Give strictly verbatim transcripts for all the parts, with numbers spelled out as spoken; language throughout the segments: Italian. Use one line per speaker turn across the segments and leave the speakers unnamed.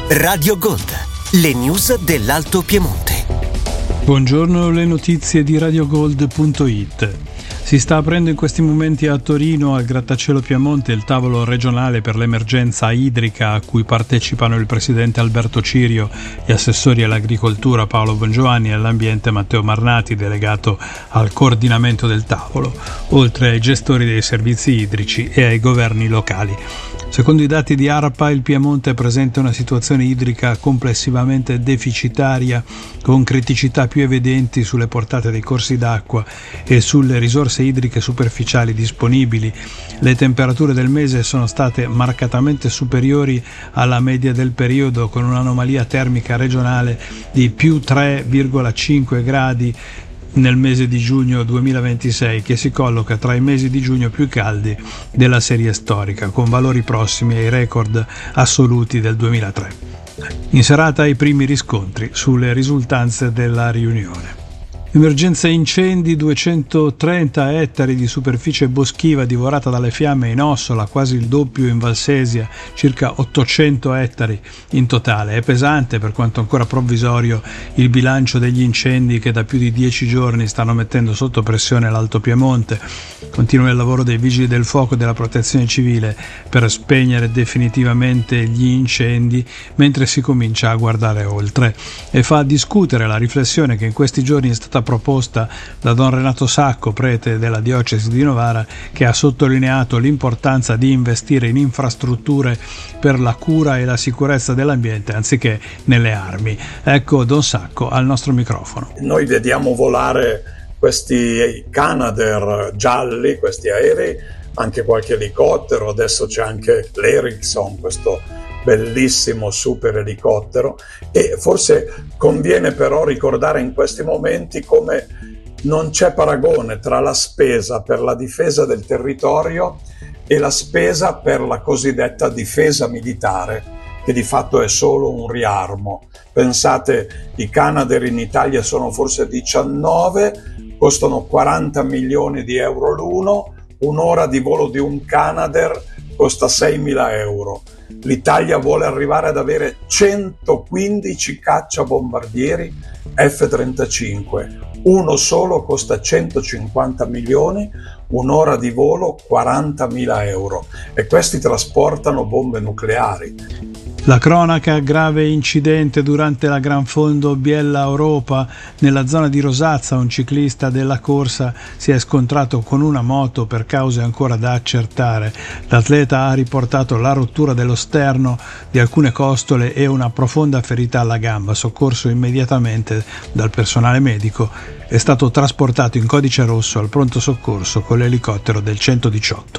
Radio Gold, le news dell'Alto Piemonte.
Buongiorno, le notizie di radiogold punto it. Si sta aprendo in questi momenti a Torino, al Grattacielo Piemonte, il tavolo regionale per l'emergenza idrica a cui partecipano il presidente Alberto Cirio, gli assessori all'agricoltura Paolo Bongiovanni e all'ambiente Matteo Marnati, delegato al coordinamento del tavolo, oltre ai gestori dei servizi idrici e ai governi locali. Secondo i dati di ARPA, il Piemonte presenta una situazione idrica complessivamente deficitaria, con criticità più evidenti sulle portate dei corsi d'acqua e sulle risorse idriche superficiali disponibili. Le temperature del mese sono state marcatamente superiori alla media del periodo, con un'anomalia termica regionale di più tre virgola cinque gradi nel mese di giugno duemilaventisei, che si colloca tra i mesi di giugno più caldi della serie storica, con valori prossimi ai record assoluti del duemilatré. In serata i primi riscontri sulle risultanze della riunione. Emergenza incendi: duecentotrenta ettari di superficie boschiva divorata dalle fiamme in Ossola, quasi il doppio in Valsesia, circa ottocento ettari in totale. È pesante, per quanto ancora provvisorio, il bilancio degli incendi che da più di dieci giorni stanno mettendo sotto pressione l'Alto Piemonte. Continua il lavoro dei vigili del fuoco e della protezione civile per spegnere definitivamente gli incendi, mentre si comincia a guardare oltre. E fa discutere la riflessione che in questi giorni è stata proposta da Don Renato Sacco, prete della diocesi di Novara, che ha sottolineato l'importanza di investire in infrastrutture per la cura e la sicurezza dell'ambiente anziché nelle armi. Ecco Don Sacco al nostro microfono.
Noi vediamo volare questi Canadair gialli, questi aerei, anche qualche elicottero, adesso c'è anche l'Ericsson, questo bellissimo super elicottero, e forse conviene però ricordare in questi momenti come non c'è paragone tra la spesa per la difesa del territorio e la spesa per la cosiddetta difesa militare, che di fatto è solo un riarmo. Pensate, i Canadair in Italia sono forse diciannove, costano quaranta milioni di euro l'uno, un'ora di volo di un Canadair costa seimila euro. L'Italia vuole arrivare ad avere centoquindici cacciabombardieri effe trentacinque. Uno solo costa centocinquanta milioni, un'ora di volo quarantamila euro, e questi trasportano bombe nucleari.
La cronaca: grave incidente durante la Gran Fondo Biella Europa. Nella zona di Rosazza un ciclista della corsa si è scontrato con una moto per cause ancora da accertare. L'atleta ha riportato la rottura dello sterno, di alcune costole e una profonda ferita alla gamba. Soccorso immediatamente dal personale medico, è stato trasportato in codice rosso al pronto soccorso con l'elicottero del centodiciotto.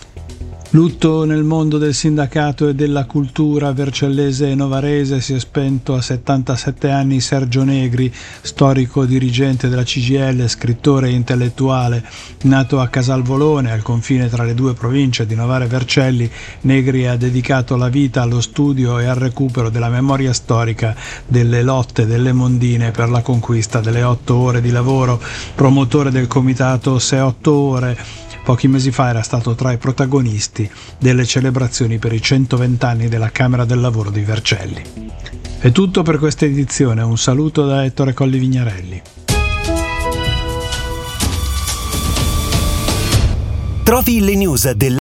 Lutto nel mondo del sindacato e della cultura vercellese e novarese. Si è spento a settantasette anni Sergio Negri, storico dirigente della C G I L, scrittore e intellettuale. Nato a Casalvolone, al confine tra le due province di Novara e Vercelli, Negri ha dedicato la vita allo studio e al recupero della memoria storica delle lotte delle mondine per la conquista delle otto ore di lavoro, promotore del comitato Sei Otto Ore. Pochi mesi fa era stato tra i protagonisti delle celebrazioni per i centoventi anni della Camera del Lavoro di Vercelli. È tutto per questa edizione, un saluto da Ettore Colli Vignarelli.
Trovi le news del